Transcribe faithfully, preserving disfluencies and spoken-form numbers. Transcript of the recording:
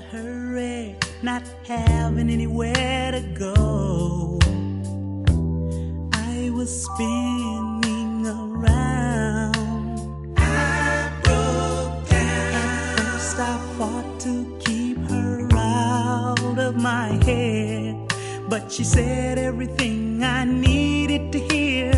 hurry, not having anywhere to go. I was spinning around. I broke down. At first I fought to keep her out of my head, but she said everything I needed to hear.